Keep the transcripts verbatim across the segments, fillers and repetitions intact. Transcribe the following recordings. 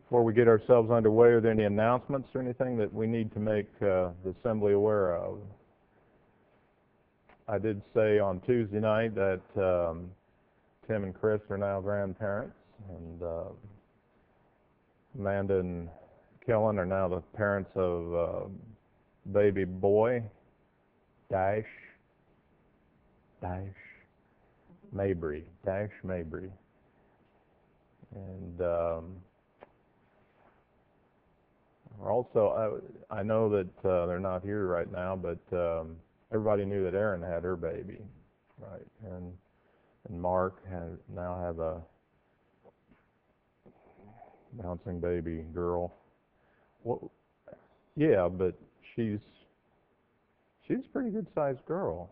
Before we get ourselves underway, are there any announcements or anything that we need to make uh, the assembly aware of? I did say on Tuesday night that um, Tim and Chris are now grandparents, and uh, Amanda and Kellen are now the parents of uh, baby boy, Dash, Dash Mabry, Dash Mabry. And um, also, I, I know that uh, they're not here right now, but um, everybody knew that Erin had her baby, right? And and Mark has now have a bouncing baby girl. Well, yeah, but she's she's a pretty good sized girl.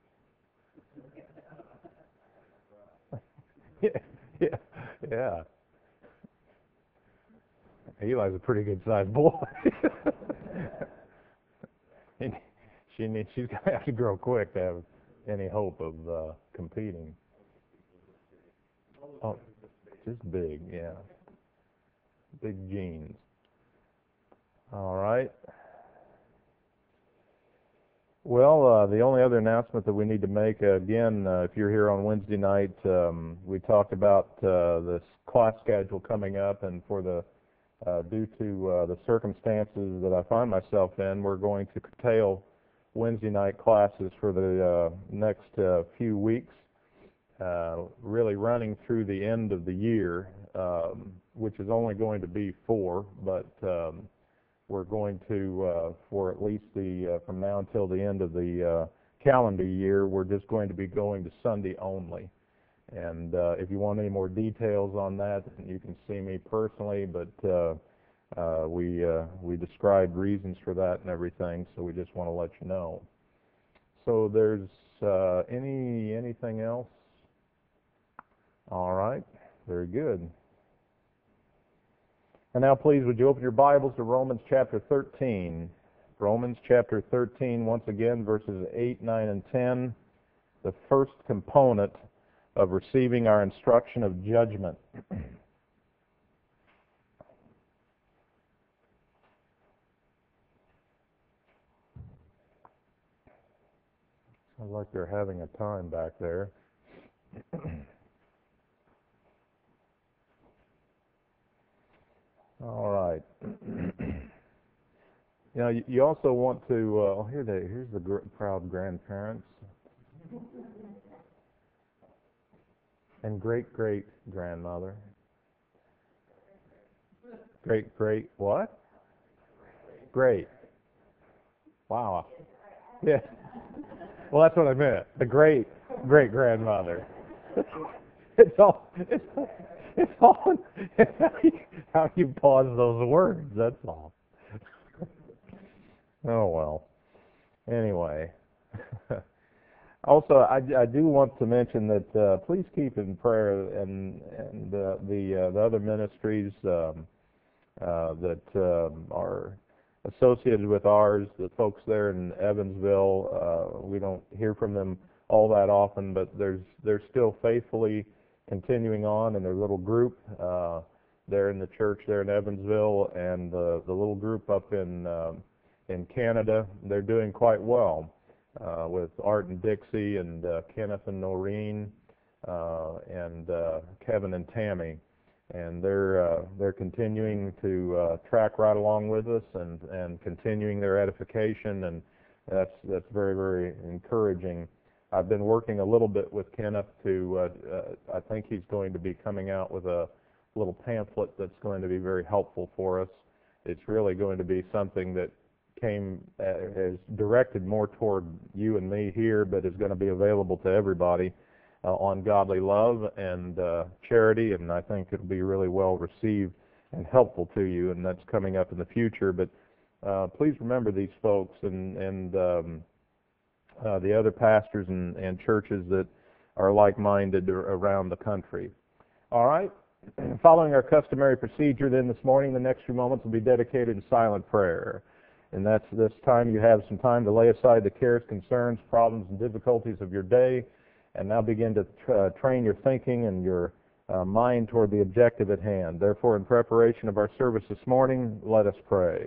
yeah, yeah, yeah. Eli's a pretty good sized boy. she needs she's gonna have to grow quick to have any hope of uh, competing. Oh, just big, yeah. Big genes. All right. Well, uh, the only other announcement that we need to make, uh, again, uh, if you're here on Wednesday night, um, we talked about uh, this class schedule coming up, and for the uh, due to uh, the circumstances that I find myself in, we're going to curtail Wednesday night classes for the uh, next uh, few weeks, uh, really running through the end of the year, um, which is only going to be four, but um, we're going to, uh, for at least the, uh, from now until the end of the uh, calendar year, we're just going to be going to Sunday only. And uh, if you want any more details on that, you can see me personally, but uh, uh, we, uh, we described reasons for that and everything, so we just want to let you know. So there's uh, any, anything else? All right, very good. And now please, would you open your Bibles to Romans chapter thirteen. Romans chapter thirteen, once again, verses eight, nine, and ten, the first component of receiving our instruction of judgment. Sounds like they're having a time back there. All right. You know, you also want to, uh, oh, here they, here's the gr proud grandparents. And great-great-grandmother. Great-great what? Great. Wow. Yeah. Well, that's what I meant. The great-great-grandmother. It's all, it's, it's all, it's how you, how you pause those words, that's all. Oh, well. Anyway. Also, I, I do want to mention that uh, please keep in prayer and, and uh, the, uh, the other ministries um, uh, that um, are associated with ours, the folks there in Evansville. Uh, we don't hear from them all that often, but there's, they're still faithfully continuing on in their little group uh, there in the church there in Evansville, and uh, the little group up in uh, in Canada. They're doing quite well uh, with Art and Dixie and uh, Kenneth and Noreen uh, and uh, Kevin and Tammy, and they're uh, they're continuing to uh, track right along with us and and continuing their edification, and that's that's very very encouraging. I've been working a little bit with Kenneth to, uh, uh, I think he's going to be coming out with a little pamphlet that's going to be very helpful for us. It's really going to be something that came, uh, is directed more toward you and me here, but is going to be available to everybody uh, on godly love and uh, charity, and I think it'll be really well received and helpful to you, and that's coming up in the future. But uh, please remember these folks and, and um, Uh, the other pastors and, and churches that are like-minded around the country. All right. Following our customary procedure then this morning, the next few moments will be dedicated to silent prayer. And that's this time you have some time to lay aside the cares, concerns, problems, and difficulties of your day, and now begin to tra train your thinking and your uh, mind toward the objective at hand. Therefore, in preparation of our service this morning, let us pray.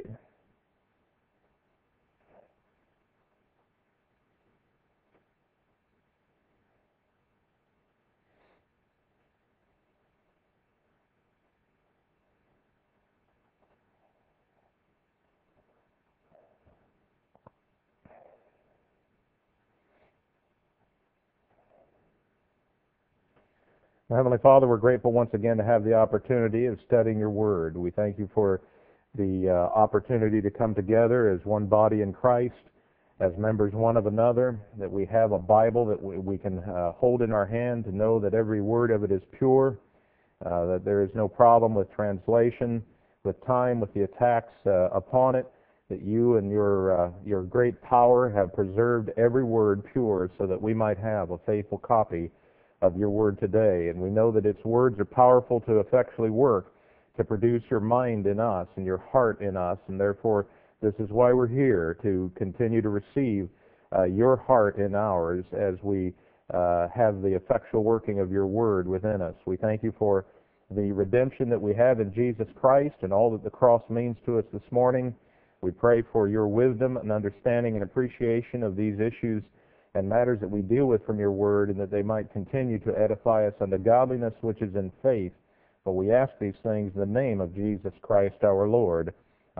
Heavenly Father, we're grateful once again to have the opportunity of studying your Word. We thank you for the uh, opportunity to come together as one body in Christ, as members one of another, that we have a Bible that we, we can uh, hold in our hand to know that every word of it is pure, uh, that there is no problem with translation, with time, with the attacks uh, upon it, that you and your, uh, your great power have preserved every word pure so that we might have a faithful copy of your word today. And we know that its words are powerful to effectually work to produce your mind in us and your heart in us, and therefore this is why we're here, to continue to receive uh, your heart in ours as we uh, have the effectual working of your word within us. We thank you for the redemption that we have in Jesus Christ and all that the cross means to us this morning. We pray for your wisdom and understanding and appreciation of these issues and matters that we deal with from your word, and that they might continue to edify us unto godliness which is in faith. For we ask these things in the name of Jesus Christ our Lord.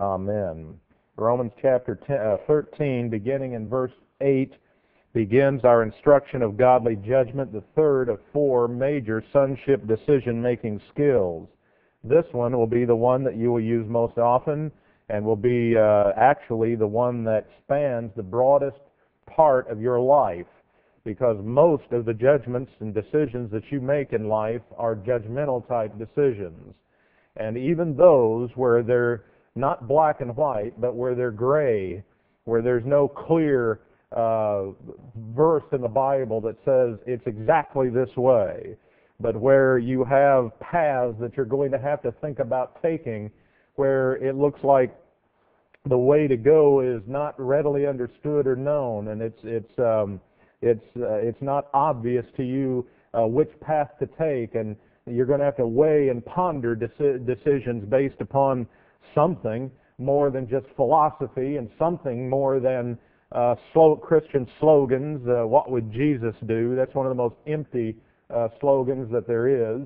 Amen. Romans chapter thirteen, beginning in verse eight, begins our instruction of godly judgment, the third of four major sonship decision-making skills. This one will be the one that you will use most often, and will be uh, actually the one that spans the broadest part of your life, because most of the judgments and decisions that you make in life are judgmental type decisions. And even those where they're not black and white, but where they're gray, where there's no clear uh, verse in the Bible that says it's exactly this way, but where you have paths that you're going to have to think about taking, where it looks like the way to go is not readily understood or known, and it's it's um, it's uh, it's not obvious to you uh, which path to take, and you're going to have to weigh and ponder deci- decisions based upon something more than just philosophy, and something more than uh, slow Christian slogans. Uh, what would Jesus do? That's one of the most empty uh, slogans that there is.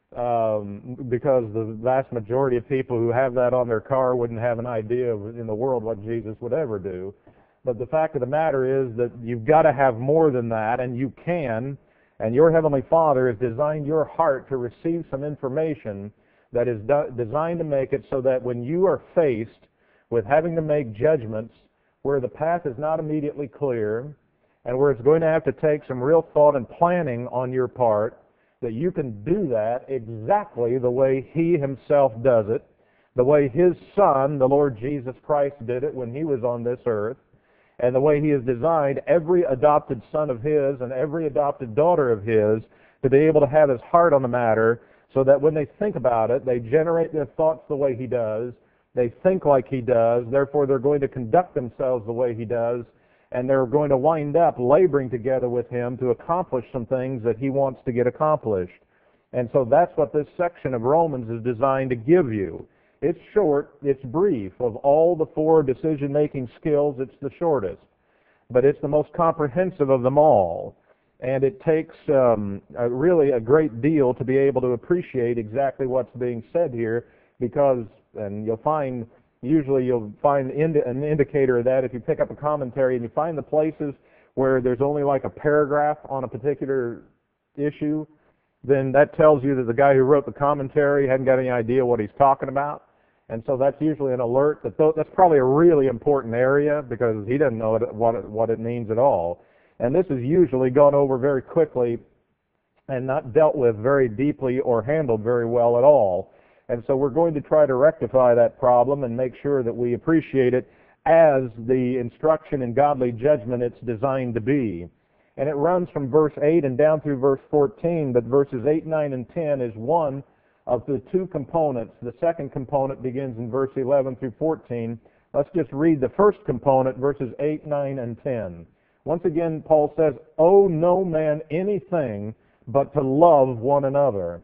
Um, because the vast majority of people who have that on their car wouldn't have an idea of, in the world, what Jesus would ever do. But the fact of the matter is that you've got to have more than that, and you can, and your Heavenly Father has designed your heart to receive some information that is do- designed to make it so that when you are faced with having to make judgments where the path is not immediately clear, and where it's going to have to take some real thought and planning on your part, that you can do that exactly the way He Himself does it, the way His Son, the Lord Jesus Christ, did it when He was on this earth, and the way He has designed every adopted son of His and every adopted daughter of His to be able to have His heart on the matter, so that when they think about it, they generate their thoughts the way He does, they think like He does, therefore they're going to conduct themselves the way He does, and they're going to wind up laboring together with Him to accomplish some things that He wants to get accomplished. And so that's what this section of Romans is designed to give you. It's short, it's brief. Of all the four decision-making skills, it's the shortest. But it's the most comprehensive of them all. And it takes um, a, really a great deal to be able to appreciate exactly what's being said here, because, and you'll find Usually you'll find an indicator of that if you pick up a commentary and you find the places where there's only like a paragraph on a particular issue, then that tells you that the guy who wrote the commentary hadn't got any idea what he's talking about. And so that's usually an alert that th- that's probably a really important area, because he doesn't know it, what, it, what it means at all. And this is usually gone over very quickly and not dealt with very deeply or handled very well at all. And so we're going to try to rectify that problem and make sure that we appreciate it as the instruction in godly judgment it's designed to be. And it runs from verse eight and down through verse fourteen, but verses eight, nine, and ten is one of the two components. The second component begins in verse eleven through fourteen. Let's just read the first component, verses eight, nine, and ten. Once again, Paul says, "Owe no man anything but to love one another.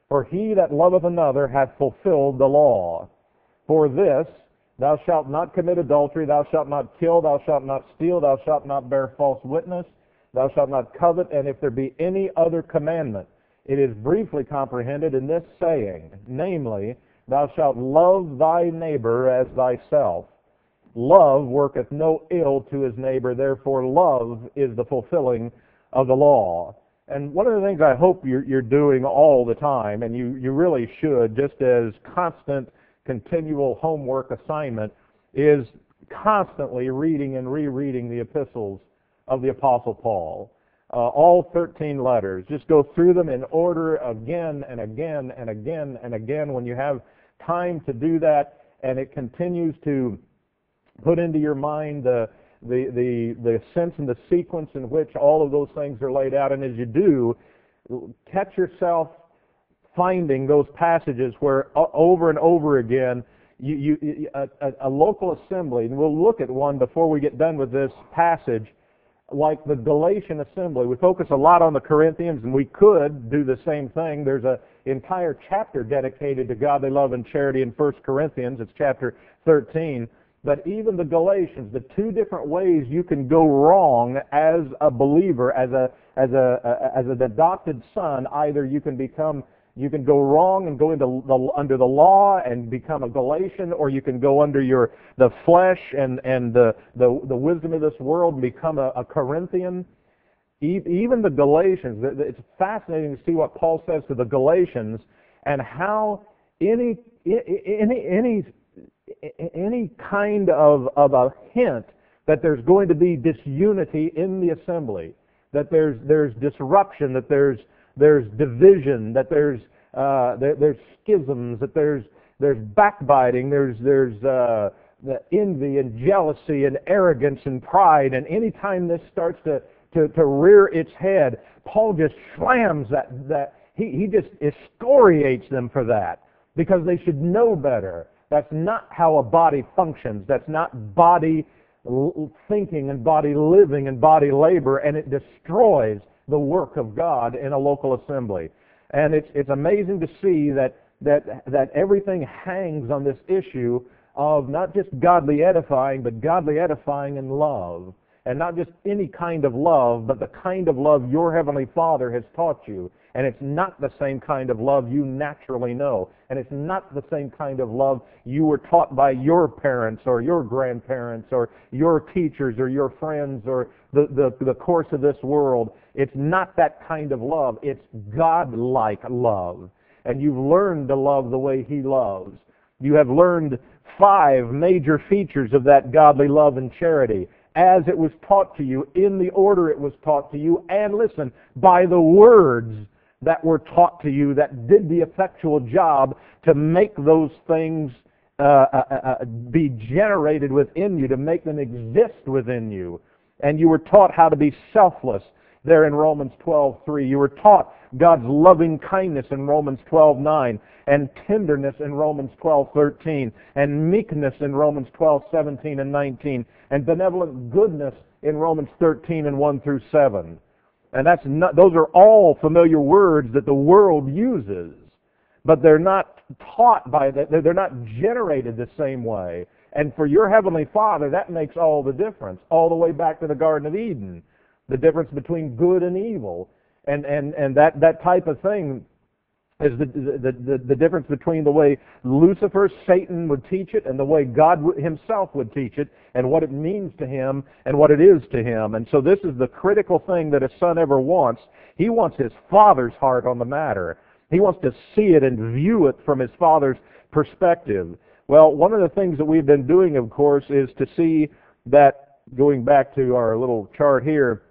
For he that loveth another hath fulfilled the law. For this, thou shalt not commit adultery, thou shalt not kill, thou shalt not steal, thou shalt not bear false witness, thou shalt not covet, and if there be any other commandment, it is briefly comprehended in this saying, namely, thou shalt love thy neighbor as thyself. Love worketh no ill to his neighbor, therefore love is the fulfilling of the law. And one of the things I hope you're, you're doing all the time, and you, you really should, just as constant, continual homework assignment, is constantly reading and rereading the epistles of the Apostle Paul. Uh, all thirteen letters. Just go through them in order again and again and again and again when you have time to do that, and it continues to put into your mind the The, the, the sense and the sequence in which all of those things are laid out. And as you do, catch yourself finding those passages where uh, over and over again, you, you, a, a, a local assembly, and we'll look at one before we get done with this passage, like the Galatian assembly. We focus a lot on the Corinthians, and we could do the same thing. There's an entire chapter dedicated to godly love and charity in First Corinthians. It's chapter thirteen. But even the Galatians, the two different ways you can go wrong as a believer, as a as a as an adopted son, either you can become you can go wrong and go into the, under the law and become a Galatian, or you can go under your the flesh and and the the, the wisdom of this world and become a, a Corinthian. Even the Galatians, it's fascinating to see what Paul says to the Galatians and how any any any any kind of, of a hint that there's going to be disunity in the assembly, that there's there's disruption, that there's there's division, that there's uh, there, there's schisms, that there's there's backbiting, there's there's uh, the envy and jealousy and arrogance and pride, and any time this starts to, to, to rear its head, Paul just slams that that he he just excoriates them for that, because they should know better. That's not how a body functions. That's not body thinking and body living and body labor, and it destroys the work of God in a local assembly. And it's it's amazing to see that that that everything hangs on this issue of not just godly edifying, but godly edifying in love. And not just any kind of love, but the kind of love your Heavenly Father has taught you. And it's not the same kind of love you naturally know. And it's not the same kind of love you were taught by your parents or your grandparents or your teachers or your friends or the, the, the course of this world. It's not that kind of love. It's God-like love. And you've learned to love the way He loves. You have learned five major features of that godly love and charity as it was taught to you, in the order it was taught to you, and listen, by the words that were taught to you that did the effectual job to make those things uh, uh, uh, be generated within you, to make them exist within you. And you were taught how to be selfless there in Romans twelve three. You were taught God's loving kindness in Romans twelve nine, and tenderness in Romans twelve thirteen, and meekness in Romans twelve seventeen and nineteen, and benevolent goodness in Romans thirteen and one through seven. And that's not, those are all familiar words that the world uses, but they're not taught by that. They're not generated the same way. And for your Heavenly Father, that makes all the difference, all the way back to the Garden of Eden, the difference between good and evil, and and and that that type of thing is the the the, the difference between the way Lucifer, Satan, would teach it and the way God Himself would teach it, and what it means to him and what it is to him. And so this is the critical thing that a son ever wants. He wants his father's heart on the matter. He wants to see it and view it from his father's perspective. Well, one of the things that we've been doing, of course, is to see that, going back to our little chart here,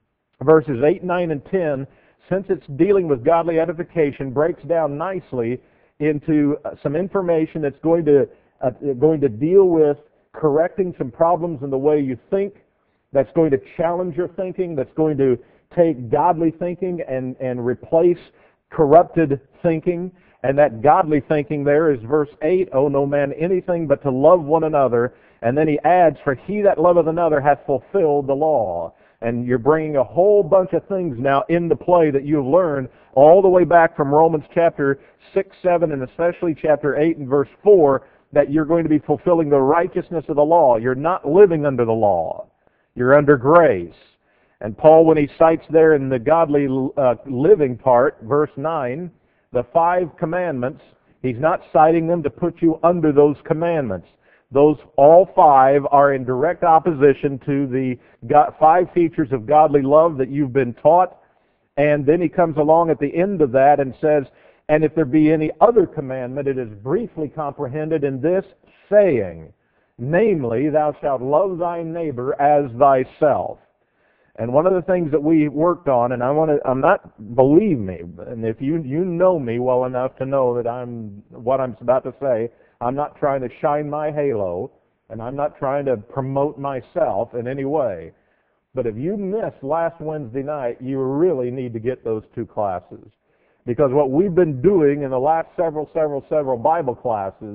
verses eight, nine, and ten, since it's dealing with godly edification, breaks down nicely into some information that's going to uh, going to deal with correcting some problems in the way you think, that's going to challenge your thinking, that's going to take godly thinking and, and replace corrupted thinking. And that godly thinking there is verse eight, owe no man anything but to love one another. And then he adds, for he that loveth another hath fulfilled the law. And you're bringing a whole bunch of things now into play that you've learned all the way back from Romans chapter six, seven, and especially chapter eight and verse four, that you're going to be fulfilling the righteousness of the law. You're not living under the law. You're under grace. And Paul, when he cites there in the godly uh, living part, verse nine, the five commandments, he's not citing them to put you under those commandments. Those, all five, are in direct opposition to the God, five features of godly love that you've been taught. And then he comes along at the end of that and says, and if there be any other commandment, it is briefly comprehended in this saying, namely, thou shalt love thy neighbor as thyself. And one of the things that we worked on, and I want to, I'm not, believe me, and if you you know me well enough to know that I'm, what I'm about to say, I'm not trying to shine my halo, and I'm not trying to promote myself in any way. But if you missed last Wednesday night, you really need to get those two classes. Because what we've been doing in the last several, several, several Bible classes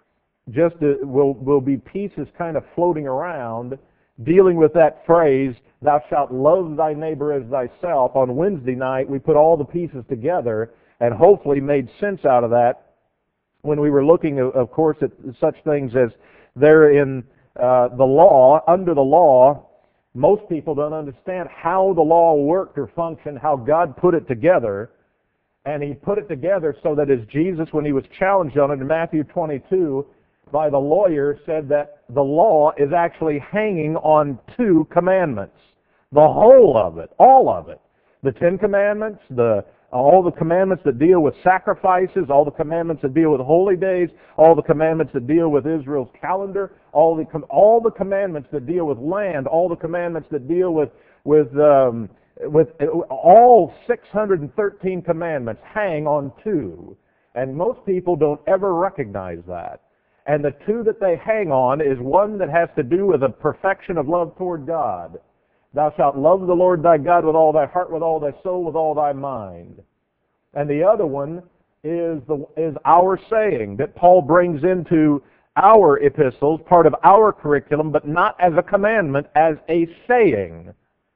just uh, will, will be pieces kind of floating around dealing with that phrase, thou shalt love thy neighbor as thyself. On Wednesday night, we put all the pieces together and hopefully made sense out of that when we were looking, of course, at such things as there in uh, the law, under the law, most people don't understand how the law worked or functioned, how God put it together. And he put it together so that as Jesus, when he was challenged on it in Matthew twenty-two, by the lawyer, said that the law is actually hanging on two commandments. The whole of it, all of it. The Ten Commandments, the all the commandments that deal with sacrifices, all the commandments that deal with holy days, all the commandments that deal with Israel's calendar, all the all the commandments that deal with land, all the commandments that deal with with um, with all six hundred thirteen commandments hang on two, and most people don't ever recognize that. And the two that they hang on is one that has to do with the perfection of love toward God. Thou shalt love the Lord thy God with all thy heart, with all thy soul, with all thy mind. And the other one is the is our saying that Paul brings into our epistles, part of our curriculum, but not as a commandment, as a saying.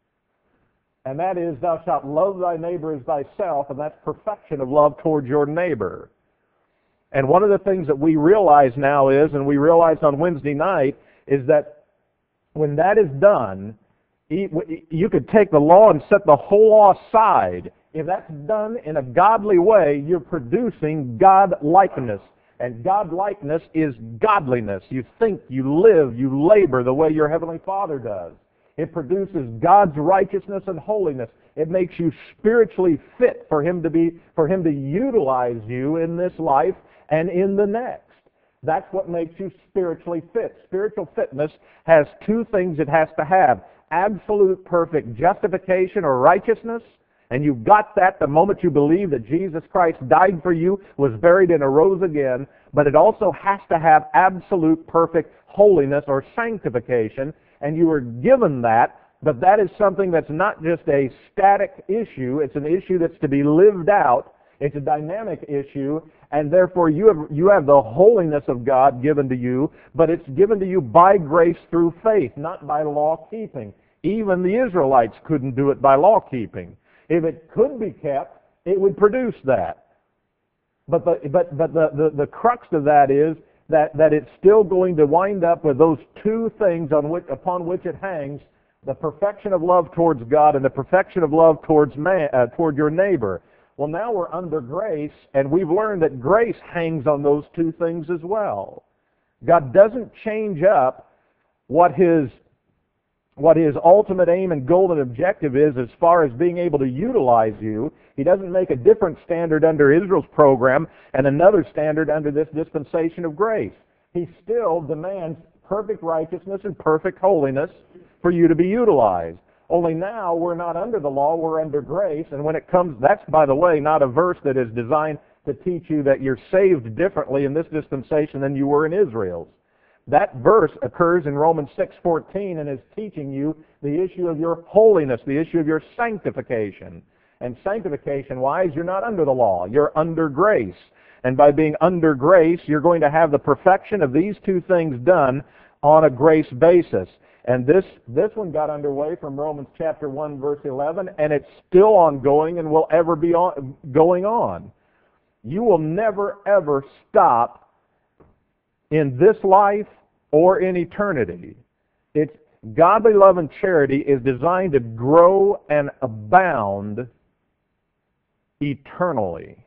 And that is, thou shalt love thy neighbor as thyself, and that's perfection of love towards your neighbor. And one of the things that we realize now is, and we realized on Wednesday night, is that when that is done, you could take the law and set the whole law aside. If that's done in a godly way, you're producing God-likeness. And God-likeness is godliness. You think, you live, you labor the way your Heavenly Father does. It produces God's righteousness and holiness. It makes you spiritually fit for Him to be, for Him to utilize you in this life and in the next. That's what makes you spiritually fit. Spiritual fitness has two things it has to have. Absolute perfect justification or righteousness, and you've got that the moment you believe that Jesus Christ died for you, was buried, and arose again, but it also has to have absolute perfect holiness or sanctification, and you were given that, but that is something that's not just a static issue, it's an issue that's to be lived out. It's a dynamic issue, and therefore you have, you have the holiness of God given to you, but it's given to you by grace through faith, not by law-keeping. Even the Israelites couldn't do it by law-keeping. If it could be kept, it would produce that. But the, but, but the, the, the crux of that is that, that it's still going to wind up with those two things on which, upon which it hangs, the perfection of love towards God and the perfection of love towards man, uh, toward your neighbor. Well, now we're under grace, and we've learned that grace hangs on those two things as well. God doesn't change up what His, what His ultimate aim and goal and objective is as far as being able to utilize you. He doesn't make a different standard under Israel's program and another standard under this dispensation of grace. He still demands perfect righteousness and perfect holiness for you to be utilized. Only now we're not under the law, we're under grace, and when it comes, that's, by the way, not a verse that is designed to teach you that you're saved differently in this dispensation than you were in Israel's. That verse occurs in Romans six fourteen and is teaching you the issue of your holiness, the issue of your sanctification. And sanctification-wise, you're not under the law, you're under grace. And by being under grace, you're going to have the perfection of these two things done on a grace basis. And this, this one got underway from Romans chapter one, verse eleven, and it's still ongoing and will ever be on, going on. You will never, ever stop in this life or in eternity. It's godly love and charity is designed to grow and abound eternally.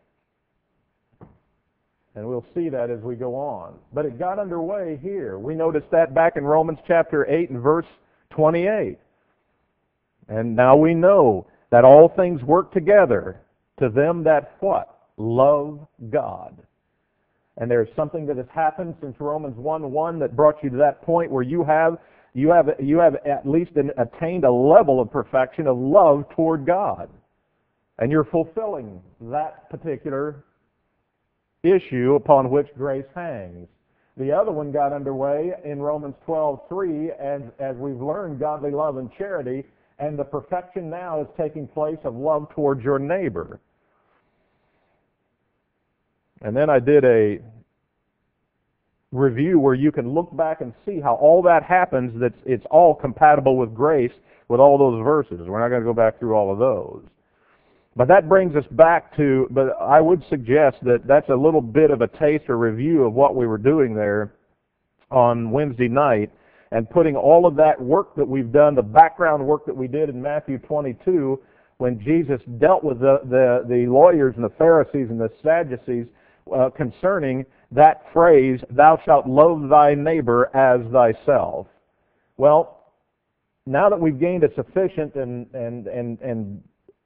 And we'll see that as we go on. But it got underway here. We noticed that back in Romans chapter eight and verse twenty-eight. And now we know that all things work together to them that what? Love God. And there's something that has happened since Romans one one that brought you to that point where you have you have you have at least an, attained a level of perfection of love toward God. And you're fulfilling that particular issue upon which grace hangs. The other one got underway in Romans twelve three, as, as we've learned godly love and charity, and the perfection now is taking place of love towards your neighbor. And then I did a review where you can look back and see how all that happens, that it's all compatible with grace with all those verses. We're not going to go back through all of those. But that brings us back to, but I would suggest that that's a little bit of a taste or review of what we were doing there on Wednesday night, and putting all of that work that we've done, the background work that we did in Matthew twenty-two, when Jesus dealt with the, the, the lawyers and the Pharisees and the Sadducees uh, concerning that phrase, thou shalt love thy neighbor as thyself. Well, now that we've gained a sufficient and, and, and, and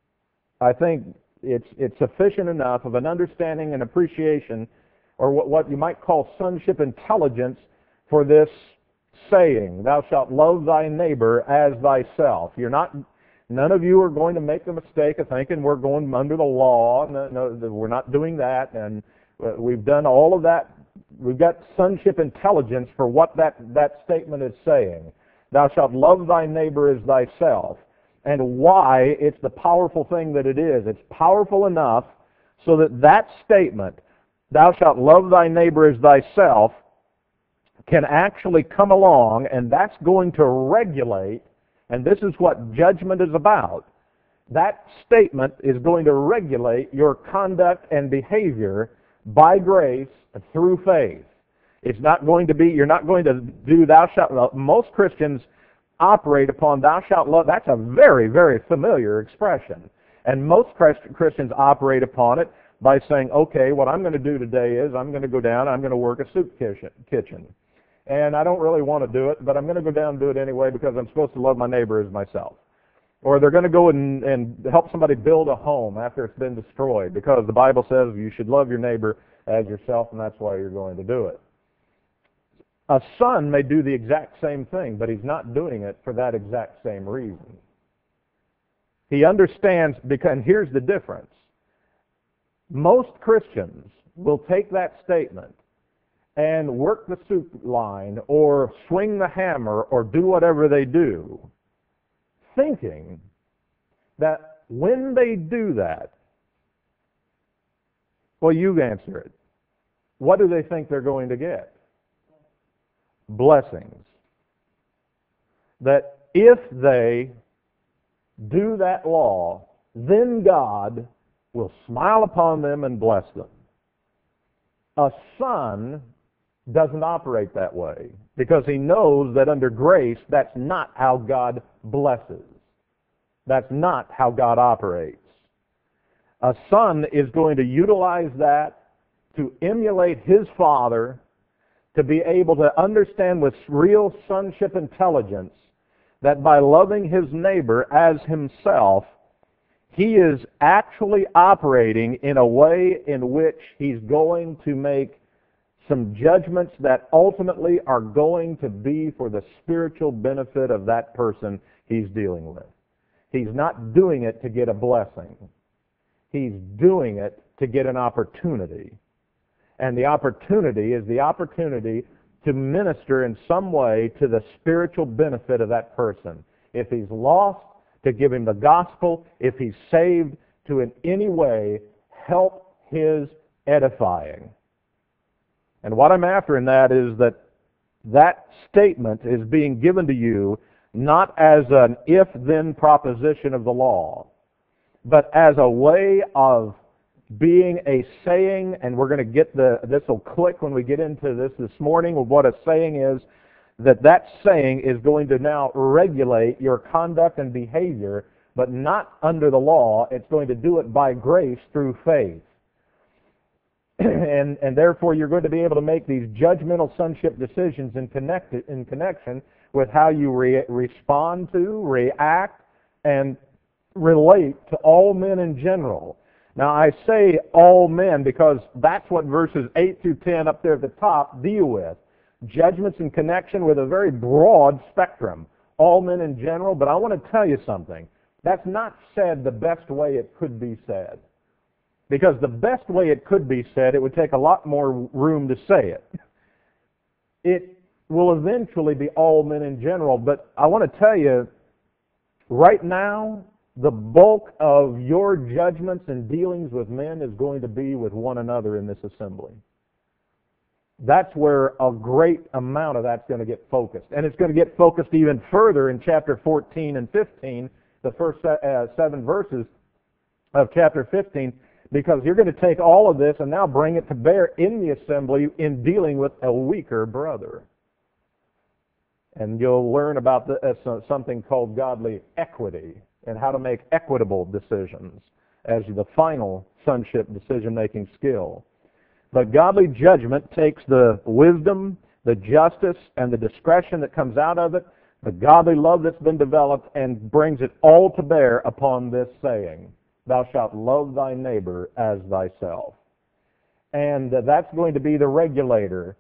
I think it's it's sufficient enough of an understanding and appreciation, or what, what you might call sonship intelligence, for this saying, thou shalt love thy neighbor as thyself. You're not, none of you are going to make the mistake of thinking we're going under the law. No, no, we're not doing that, and we've done all of that. We've got sonship intelligence for what that, that statement is saying. Thou shalt love thy neighbor as thyself. And why it's the powerful thing that it is. It's powerful enough so that that statement, thou shalt love thy neighbor as thyself, can actually come along, and that's going to regulate, and this is what judgment is about. That statement is going to regulate your conduct and behavior by grace through faith. It's not going to be, you're not going to do thou shalt, well, most Christians operate upon thou shalt love. That's a very, very familiar expression. And most Christians operate upon it by saying, okay, what I'm going to do today is I'm going to go down, I'm going to work a soup kitchen. And I don't really want to do it, but I'm going to go down and do it anyway because I'm supposed to love my neighbor as myself. Or they're going to go and, and help somebody build a home after it's been destroyed because the Bible says you should love your neighbor as yourself, and that's why you're going to do it. A son may do the exact same thing, but he's not doing it for that exact same reason. He understands, because, and here's the difference. Most Christians will take that statement and work the soup line or swing the hammer or do whatever they do, thinking that when they do that, well, you answer it. What do they think they're going to get? Blessings. That if they do that law, then God will smile upon them and bless them. A son doesn't operate that way because he knows that under grace, that's not how God blesses. That's not how God operates. A son is going to utilize that to emulate his father, to be able to understand with real sonship intelligence that by loving his neighbor as himself, he is actually operating in a way in which he's going to make some judgments that ultimately are going to be for the spiritual benefit of that person he's dealing with. He's not doing it to get a blessing. He's doing it to get an opportunity. And the opportunity is the opportunity to minister in some way to the spiritual benefit of that person. If he's lost, to give him the gospel. If he's saved, to in any way help his edifying. And what I'm after in that is that that statement is being given to you not as an if-then proposition of the law, but as a way of being a saying, and we're going to get the, this will click when we get into this this morning, of what a saying is, that that saying is going to now regulate your conduct and behavior, but not under the law. It's going to do it by grace through faith. and, and therefore you're going to be able to make these judgmental sonship decisions in, connect, in connection with how you re respond to, react, and relate to all men in general. Now I say all men because that's what verses eight through ten up there at the top deal with. Judgments in connection with a very broad spectrum. All men in general, but I want to tell you something. That's not said the best way it could be said. Because the best way it could be said, it would take a lot more room to say it. It will eventually be all men in general, but I want to tell you, right now, the bulk of your judgments and dealings with men is going to be with one another in this assembly. That's where a great amount of that's going to get focused. And it's going to get focused even further in chapter fourteen and fifteen, the first uh, seven verses of chapter fifteen, because you're going to take all of this and now bring it to bear in the assembly in dealing with a weaker brother. And you'll learn about the, uh, something called godly equity and how to make equitable decisions as the final sonship decision-making skill. But godly judgment takes the wisdom, the justice, and the discretion that comes out of it, the godly love that's been developed, and brings it all to bear upon this saying, thou shalt love thy neighbor as thyself. And uh, that's going to be the regulator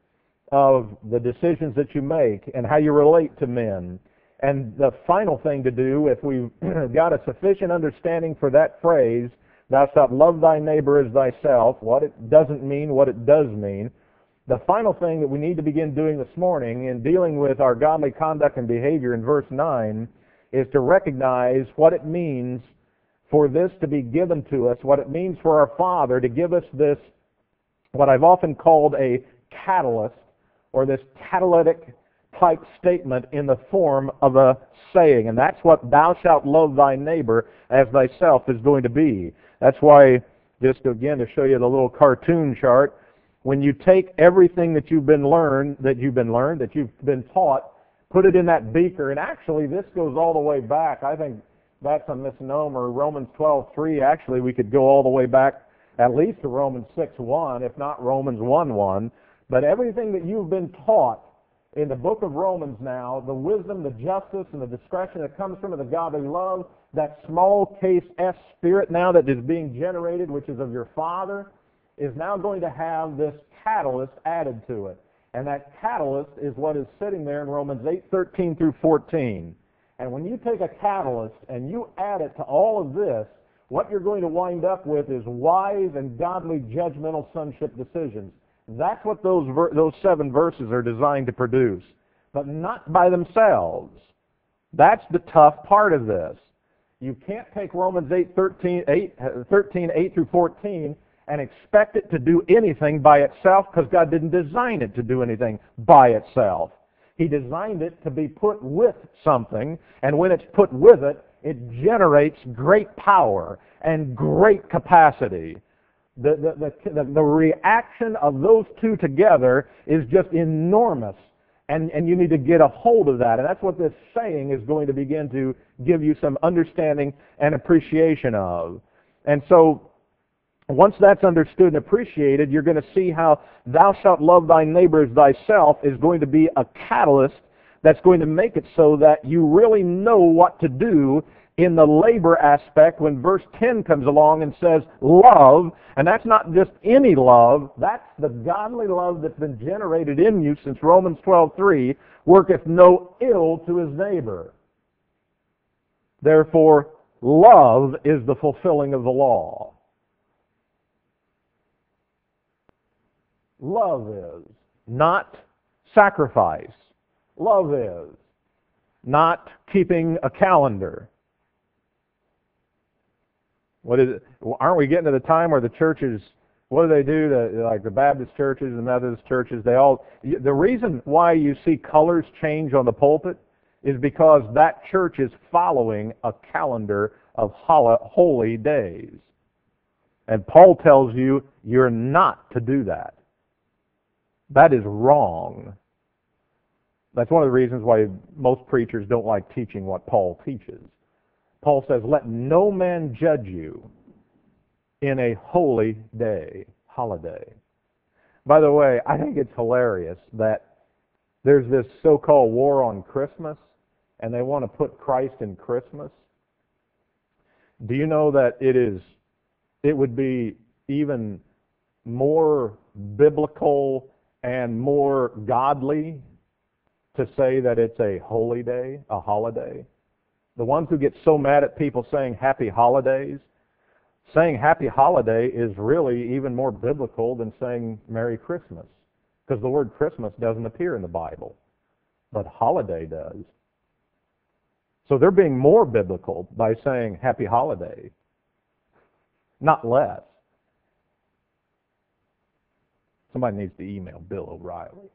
of the decisions that you make and how you relate to men. And the final thing to do, if we've got a sufficient understanding for that phrase, thou shalt love thy neighbor as thyself, what it doesn't mean, what it does mean. The final thing that we need to begin doing this morning in dealing with our godly conduct and behavior in verse nine is to recognize what it means for this to be given to us, what it means for our Father to give us this, what I've often called a catalyst, or this catalytic type statement in the form of a saying. And that's what thou shalt love thy neighbor as thyself is going to be. That's why, just again to show you the little cartoon chart, when you take everything that you've been learned, that you've been learned, that you've been taught, put it in that beaker, and actually this goes all the way back. I think that's a misnomer. Romans twelve three, actually we could go all the way back at least to Romans six one, if not Romans one one. But everything that you've been taught in the book of Romans now, the wisdom, the justice, and the discretion that comes from it, the godly love, that small case S spirit now that is being generated, which is of your Father, is now going to have this catalyst added to it. And that catalyst is what is sitting there in Romans eight thirteen through fourteen. And when you take a catalyst and you add it to all of this, what you're going to wind up with is wise and godly judgmental sonship decisions. That's what those ver those seven verses are designed to produce, but not by themselves. That's the tough part of this. You can't take Romans eight thirteen, eight, thirteen, eight through fourteen and expect it to do anything by itself, because God didn't design it to do anything by itself. He designed it to be put with something, and when it's put with it, it generates great power and great capacity. The, the, the, the reaction of those two together is just enormous, and, and you need to get a hold of that. And that's what this saying is going to begin to give you some understanding and appreciation of. And so once that's understood and appreciated, you're going to see how thou shalt love thy neighbor as thyself is going to be a catalyst that's going to make it so that you really know what to do in the labor aspect when verse ten comes along and says love, and that's not just any love, that's the godly love that's been generated in you since Romans twelve three, worketh no ill to his neighbor. Therefore, love is the fulfilling of the law. Love is not sacrifice. Love is not keeping a calendar. What is it? Aren't we getting to the time where the church is What do they do? To, like the Baptist churches and Methodist churches, they all, the reason why you see colors change on the pulpit is because that church is following a calendar of holy days. And Paul tells you you're not to do that. That is wrong. That's one of the reasons why most preachers don't like teaching what Paul teaches. Paul says, let no man judge you in a holy day, holiday. By the way, I think it's hilarious that there's this so-called war on Christmas, and they want to put Christ in Christmas. Do you know that it is, it would be even more biblical and more godly to say that it's a holy day, a holiday? The ones who get so mad at people saying happy holidays, saying happy holiday is really even more biblical than saying Merry Christmas, because the word Christmas doesn't appear in the Bible, but holiday does. So they're being more biblical by saying happy holiday, not less. Somebody needs to email Bill O'Reilly.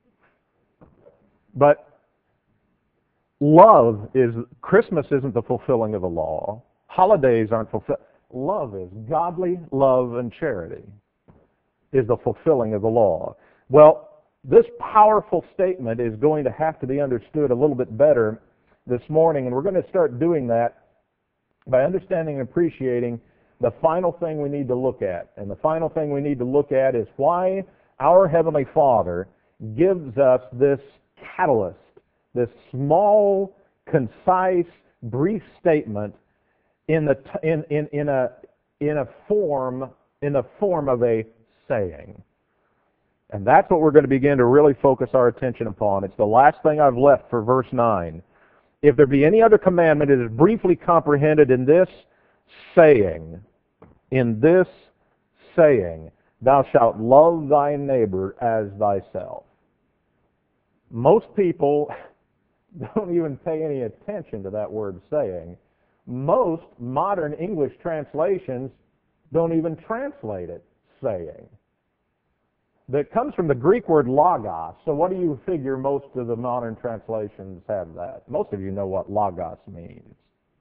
But love is, Christmas isn't the fulfilling of the law. Holidays aren't fulfilled. Love is. Godly love and charity is the fulfilling of the law. Well, this powerful statement is going to have to be understood a little bit better this morning, and we're going to start doing that by understanding and appreciating the final thing we need to look at. And the final thing we need to look at is why our Heavenly Father gives us this catalyst, this small, concise, brief statement in the in in in a in a form in the form of a saying. And that's what we're going to begin to really focus our attention upon. It's the last thing I've left for verse nine. If there be any other commandment, it is briefly comprehended in this saying. In this saying, thou shalt love thy neighbor as thyself. Most people don't even pay any attention to that word saying. Most modern English translations don't even translate it saying. That comes from the Greek word logos. So what do you figure most of the modern translations have that? Most of you know what logos means.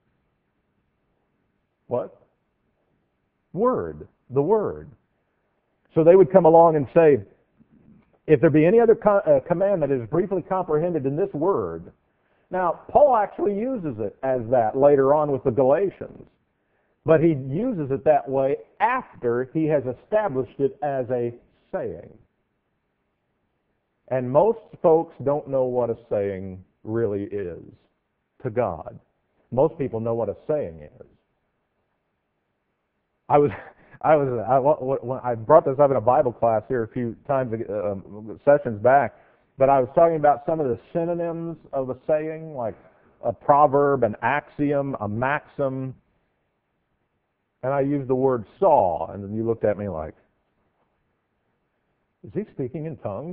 What? Word. The word. So they would come along and say, if there be any other co- uh, commandment that is briefly comprehended in this word. Now, Paul actually uses it as that later on with the Galatians. But he uses it that way after he has established it as a saying. And most folks don't know what a saying really is to God. Most people know what a saying is. I was, I was, I, when I brought this up in a Bible class here a few times, uh, sessions back, but I was talking about some of the synonyms of a saying, like a proverb, an axiom, a maxim, and I used the word saw, and then you looked at me like, is he speaking in tongues?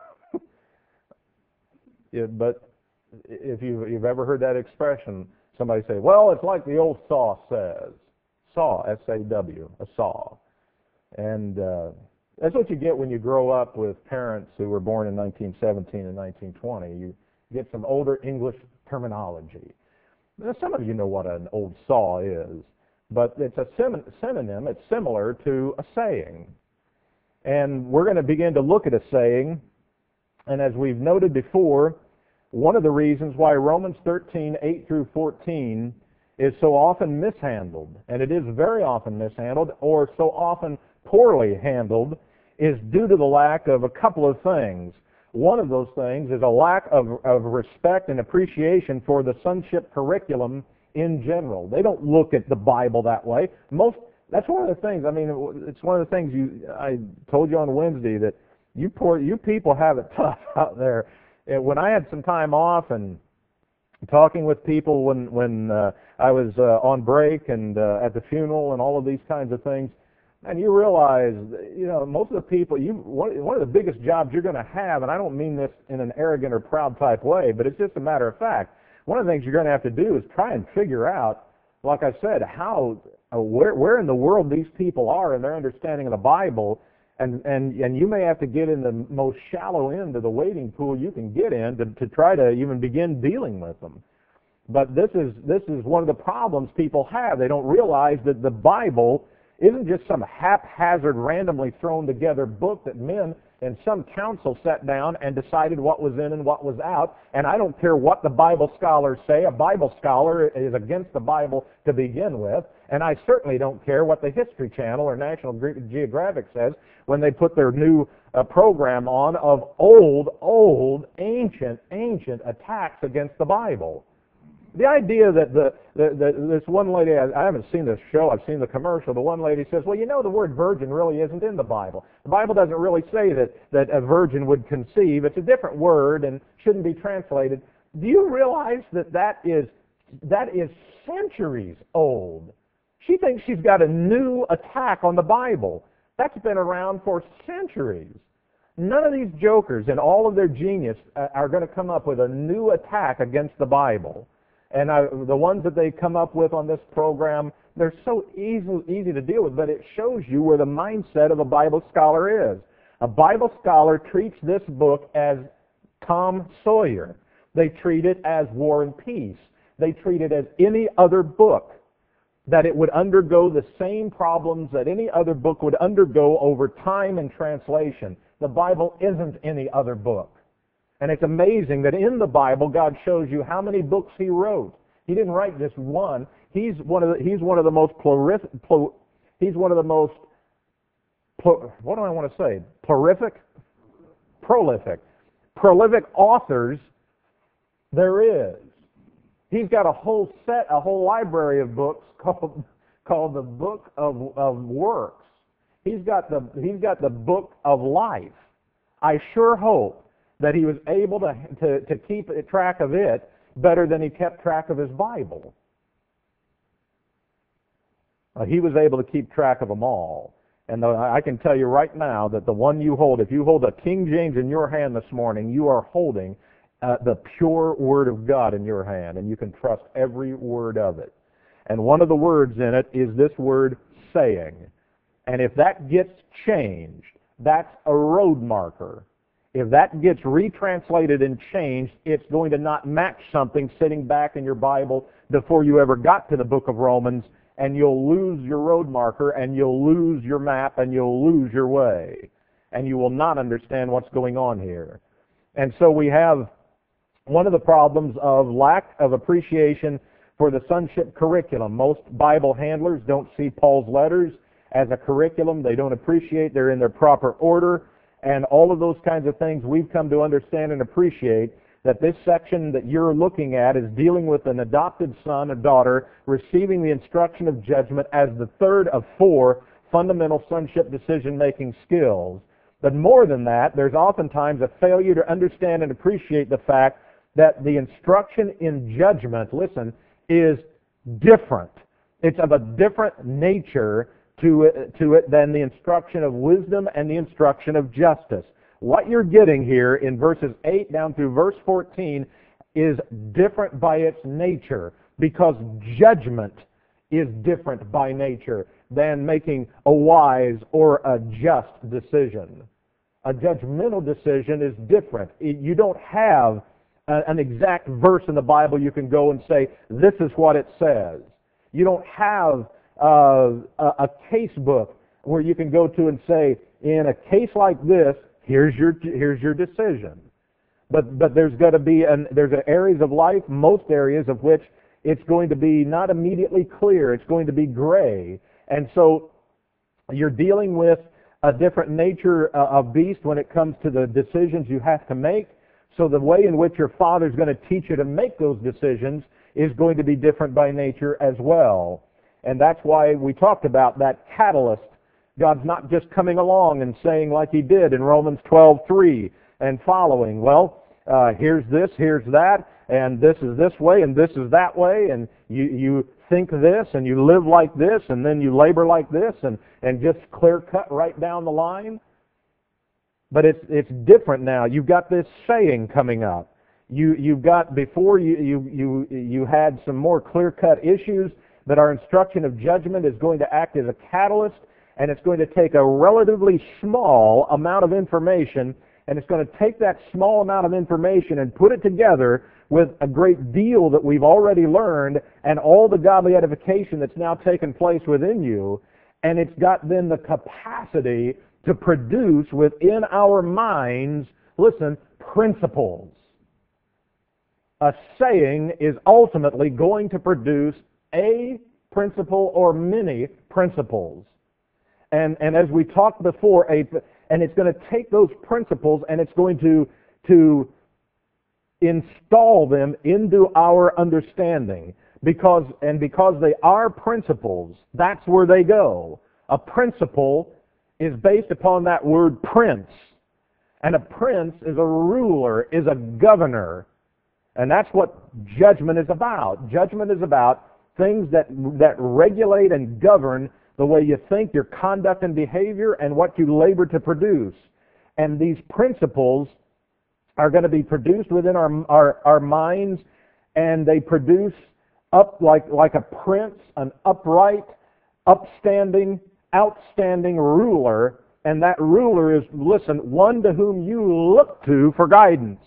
Yeah, but if you've, you've ever heard that expression, somebody say, well, it's like the old saw says. Saw, S A W, a saw. And uh, that's what you get when you grow up with parents who were born in nineteen seventeen and nineteen twenty. You get some older English terminology. Now, some of you know what an old saw is, but it's a synonym. It's similar to a saying. And we're going to begin to look at a saying. And as we've noted before, one of the reasons why Romans thirteen, eight through fourteen is so often mishandled, and it is very often mishandled, or so often poorly handled, is due to the lack of a couple of things. One of those things is a lack of, of respect and appreciation for the sonship curriculum in general. They don't look at the Bible that way. Most That's one of the things, I mean, it's one of the things you I told you on Wednesday, that you poor, you people have it tough out there. When I had some time off and talking with people when when uh, I was uh, on break and uh, at the funeral and all of these kinds of things, and you realize, you know, most of the people, you one, one of the biggest jobs you're going to have, and I don't mean this in an arrogant or proud type way, but it's just a matter of fact. One of the things you're going to have to do is try and figure out, like I said, how uh, where, where in the world these people are in their understanding of the Bible, and, and, and you may have to get in the most shallow end of the wading pool you can get in to, to try to even begin dealing with them. But this is, this is one of the problems people have. They don't realize that the Bible isn't just some haphazard, randomly thrown together book that men in some council sat down and decided what was in and what was out. And I don't care what the Bible scholars say. A Bible scholar is against the Bible to begin with. And I certainly don't care what the History Channel or National Geographic says when they put their new uh, program on of old, old, ancient, ancient attacks against the Bible. The idea that the, the, the this one lady, I, I haven't seen this show, I've seen the commercial, the one lady says, well, you know, the word virgin really isn't in the Bible. The Bible doesn't really say that, that a virgin would conceive. It's a different word and shouldn't be translated. Do you realize that that is, that is centuries old? She thinks she's got a new attack on the Bible. That's been around for centuries. None of these jokers in all of their genius uh, are going to come up with a new attack against the Bible. And I, the ones that they come up with on this program, they're so easy, easy to deal with, but it shows you where the mindset of a Bible scholar is. A Bible scholar treats this book as Tom Sawyer. They treat it as War and Peace. They treat it as any other book, that it would undergo the same problems that any other book would undergo over time and translation. The Bible isn't any other book. And it's amazing that in the Bible, God shows you how many books He wrote. He didn't write just one. He's one of the, he's one of the most prolific, he's one of the most, what do I want to say? Prolific? Prolific. Prolific authors there is. He's got a whole set, a whole library of books called, called the Book of, of Works. He's got the, he's got the Book of Life. I sure hope that he was able to, to, to keep track of it better than he kept track of his Bible. Uh, he was able to keep track of them all. And the, I can tell you right now that the one you hold, if you hold a King James in your hand this morning, you are holding uh, the pure Word of God in your hand, and you can trust every word of it. And one of the words in it is this word, saying. And if that gets changed, that's a road marker. If that gets retranslated and changed, it's going to not match something sitting back in your Bible before you ever got to the book of Romans, and you'll lose your road marker, and you'll lose your map, and you'll lose your way. And you will not understand what's going on here. And so we have one of the problems of lack of appreciation for the sonship curriculum. Most Bible handlers don't see Paul's letters as a curriculum. They don't appreciate they're in their proper order. And all of those kinds of things we've come to understand and appreciate, that this section that you're looking at is dealing with an adopted son or daughter receiving the instruction of judgment as the third of four fundamental sonship decision-making skills. But more than that, there's oftentimes a failure to understand and appreciate the fact that the instruction in judgment, listen, is different. It's of a different nature to it, to it than the instruction of wisdom and the instruction of justice. What you're getting here in verses eight down through verse fourteen is different by its nature, because judgment is different by nature than making a wise or a just decision. A judgmental decision is different. You don't have a, an exact verse in the Bible you can go and say, this is what it says. You don't have Uh, a, a case book where you can go to and say, in a case like this, here's your here's your decision. But but there's got to be an there's areas of life, most areas of which it's going to be not immediately clear. It's going to be gray, and so you're dealing with a different nature uh, of beast when it comes to the decisions you have to make. So the way in which your Father's going to teach you to make those decisions is going to be different by nature as well. And that's why we talked about that catalyst. God's not just coming along and saying like He did in Romans twelve three and following, well, uh, here's this, here's that, and this is this way, and this is that way, and you, you think this, and you live like this, and then you labor like this, and, and just clear cut right down the line. But it's it's different now. You've got this saying coming up. You you've got before you you you you had some more clear cut issues. that our instruction of judgment is going to act as a catalyst, and it's going to take a relatively small amount of information, and it's going to take that small amount of information and put it together with a great deal that we've already learned and all the godly edification that's now taken place within you, and it's got then the capacity to produce within our minds, listen, principles. A saying is ultimately going to produce a principle or many principles. And, and as we talked before, a, and it's going to take those principles and it's going to, to install them into our understanding. Because, and because they are principles, that's where they go. A principle is based upon that word prince. And a prince is a ruler, is a governor. And that's what judgment is about. Judgment is about things that, that regulate and govern the way you think, your conduct and behavior, and what you labor to produce. And these principles are going to be produced within our, our, our minds, and they produce up like, like a prince, an upright, upstanding, outstanding ruler, and that ruler is, listen, one to whom you look to for guidance.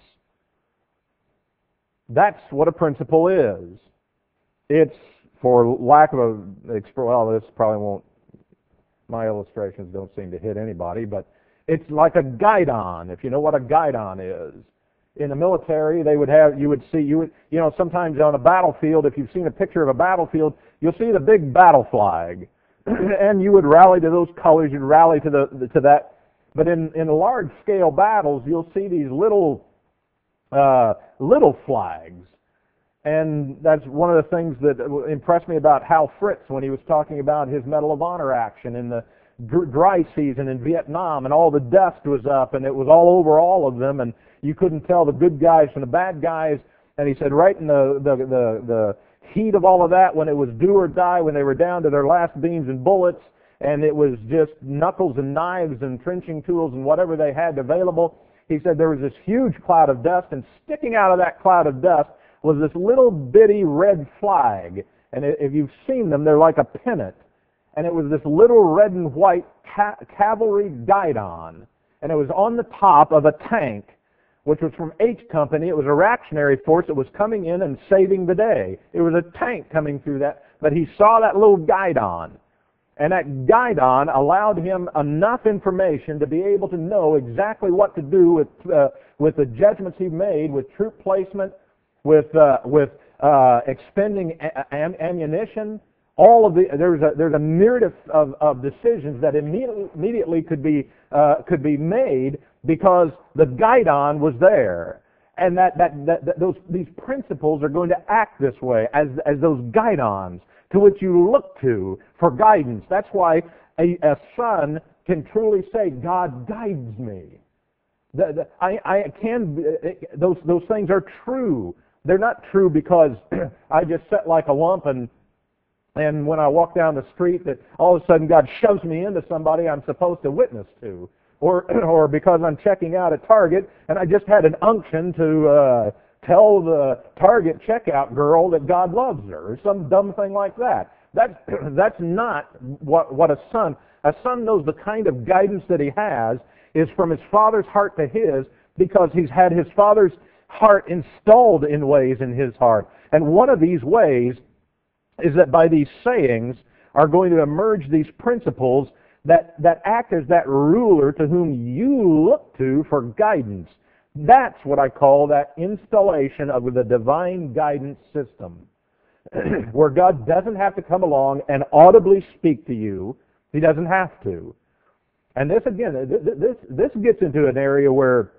That's what a principle is. It's, for lack of a, well, this probably won't, my illustrations don't seem to hit anybody, but it's like a guidon, if you know what a guidon is. In the military, they would have, you would see, you would, you know, sometimes on a battlefield, if you've seen a picture of a battlefield, you'll see the big battle flag. And you would rally to those colors, you'd rally to the to that. But in, in large-scale battles, you'll see these little uh, little flags. And that's one of the things that impressed me about Hal Fritz when he was talking about his Medal of Honor action in the dry season in Vietnam, and all the dust was up, and it was all over all of them, and you couldn't tell the good guys from the bad guys. And he said right in the the the, the heat of all of that, when it was do or die, when they were down to their last beams and bullets, and it was just knuckles and knives and trenching tools and whatever they had available, he said there was this huge cloud of dust, and sticking out of that cloud of dust was this little bitty red flag. And if you've seen them, they're like a pennant. And it was this little red and white ca cavalry guidon. And it was on the top of a tank, which was from H Company. It was a reactionary force that was coming in and saving the day. It was a tank coming through that. But he saw that little guidon. And that guidon allowed him enough information to be able to know exactly what to do with, uh, with the judgments he made, with troop placement, with uh, with uh, expending am ammunition. All of the there's a there's a myriad of, of, of decisions that immediately immediately could be uh, could be made because the guidon was there, and that, that that that those these principles are going to act this way as as those guidons to which you look to for guidance. That's why a, a son can truly say, "God guides me." The, the, I I can those those things are true. They're not true because I just sit like a lump and and when I walk down the street that all of a sudden God shoves me into somebody I'm supposed to witness to. Or or because I'm checking out at Target and I just had an unction to uh, tell the Target checkout girl that God loves her, or some dumb thing like that. That's, that's not what, what a son, a son knows the kind of guidance that he has is from his father's heart to his because he's had his father's heart installed in ways in his heart. And one of these ways is that by these sayings are going to emerge these principles that, that act as that ruler to whom you look to for guidance. That's what I call that installation of the divine guidance system, where God doesn't have to come along and audibly speak to you. He doesn't have to. And this, again, this, this gets into an area where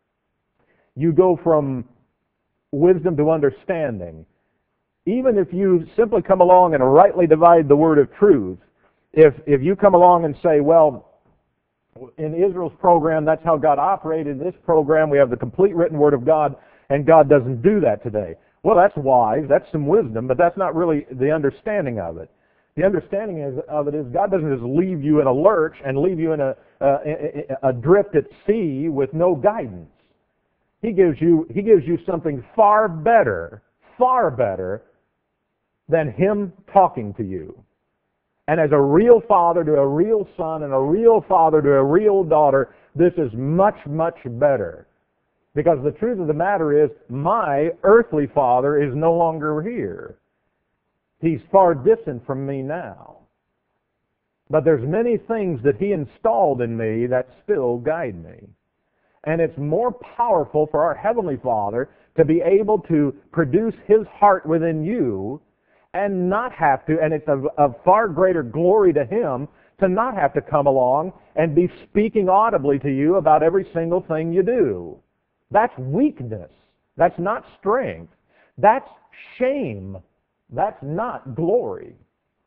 you go from wisdom to understanding. Even if you simply come along and rightly divide the word of truth, if, if you come along and say, well, in Israel's program, that's how God operated. In this program, we have the complete written word of God, and God doesn't do that today. Well, that's wise. That's some wisdom, but that's not really the understanding of it. The understanding is, of it is God doesn't just leave you in a lurch and leave you in a, uh, adrift at sea with no guidance. He gives you, he gives you something far better, far better than Him talking to you. And as a real father to a real son and a real father to a real daughter, this is much, much better. Because the truth of the matter is, my earthly father is no longer here. He's far distant from me now. But there's many things that He installed in me that still guide me. And it's more powerful for our Heavenly Father to be able to produce His heart within you and not have to, and it's of, of far greater glory to Him to not have to come along and be speaking audibly to you about every single thing you do. That's weakness. That's not strength. That's shame. That's not glory.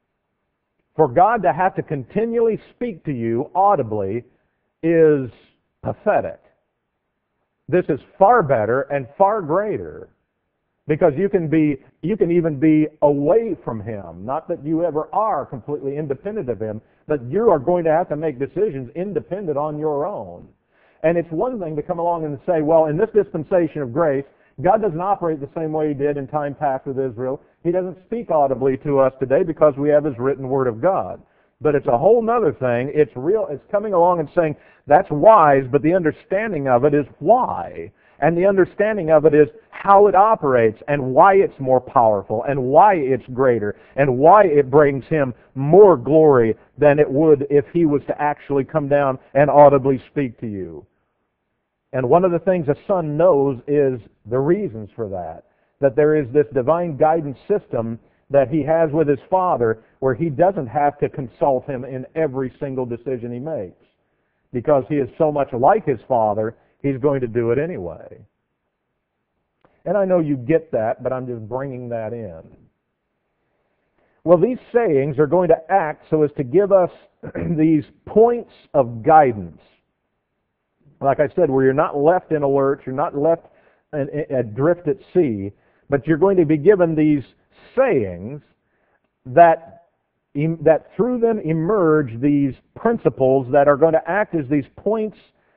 For God to have to continually speak to you audibly is pathetic. This is far better and far greater, because you can be, you can even be away from Him. Not that you ever are completely independent of Him, but you are going to have to make decisions independent on your own. And it's one thing to come along and say, well, in this dispensation of grace, God doesn't operate the same way He did in time past with Israel. He doesn't speak audibly to us today because we have His written Word of God. But it's a whole other thing. It's real. It's coming along and saying, that's wise, but the understanding of it is why. And the understanding of it is how it operates and why it's more powerful and why it's greater and why it brings Him more glory than it would if He was to actually come down and audibly speak to you. And one of the things a son knows is the reasons for that. That there is this divine guidance system that he has with his Father where he doesn't have to consult Him in every single decision he makes. Because he is so much like his Father, he's going to do it anyway. And I know you get that, but I'm just bringing that in. Well, these sayings are going to act so as to give us these points of guidance. Like I said, where you're not left in a lurch, you're not left adrift at sea, but you're going to be given these sayings that, that through them emerge these principles that are going to act as these points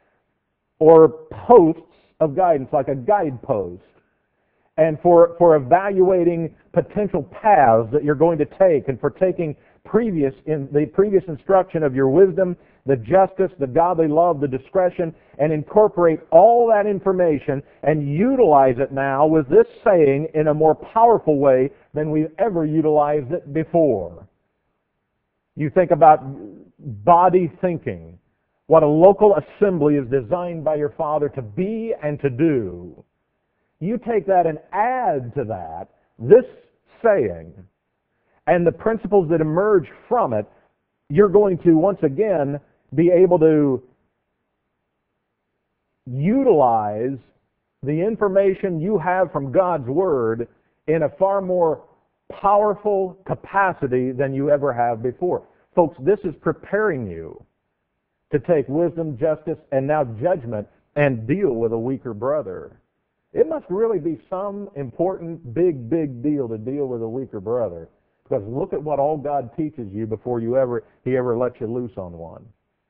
or posts of guidance, like a guidepost, and for, for evaluating potential paths that you're going to take, and for taking previous in the previous instruction of your wisdom, the justice, the godly love, the discretion, and incorporate all that information and utilize it now with this saying in a more powerful way than we've ever utilized it before. You think about body thinking, what a local assembly is designed by your Father to be and to do. You take that and add to that this saying and the principles that emerge from it, you're going to once again be able to utilize the information you have from God's Word in a far more powerful capacity than you ever have before. Folks, this is preparing you to take wisdom, justice, and now judgment and deal with a weaker brother. It must really be some important, big, big deal to deal with a weaker brother. Because look at what all God teaches you before you ever He ever lets you loose on one.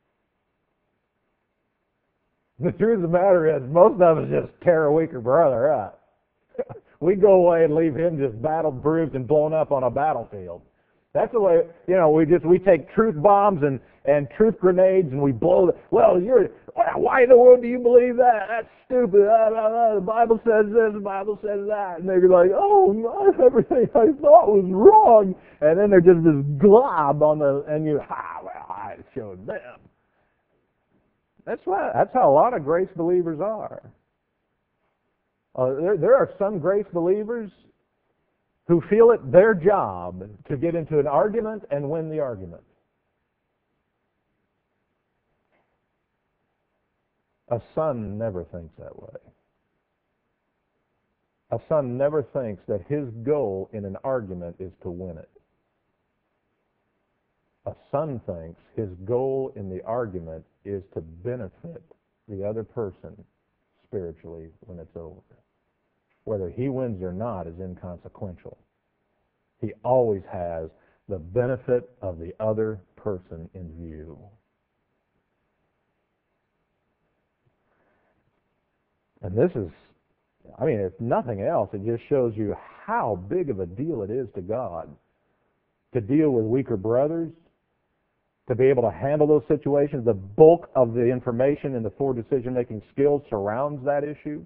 The truth of the matter is, most of us just tear a weaker brother up. We go away and leave him just battled, bruised, and blown up on a battlefield. That's the way, you know, we just, we take truth bombs and, and truth grenades and we blow the, well, you're, why in the world do you believe that? That's stupid. Ah, ah, ah, the Bible says this, the Bible says that. And they're like, oh, my, everything I thought was wrong. And then they're just this glob on the, and you, ah, well, I showed them. That's why, that's how a lot of grace believers are. Uh, there, there are some grace believers who feel it their job to get into an argument and win the argument. A son never thinks that way. A son never thinks that his goal in an argument is to win it. A son thinks his goal in the argument is to benefit the other person spiritually when it's over. Whether he wins or not is inconsequential. He always has the benefit of the other person in view. And this is I mean, if nothing else, it just shows you how big of a deal it is to God to deal with weaker brothers, to be able to handle those situations. The bulk of the information and the four decision-making skills surrounds that issue.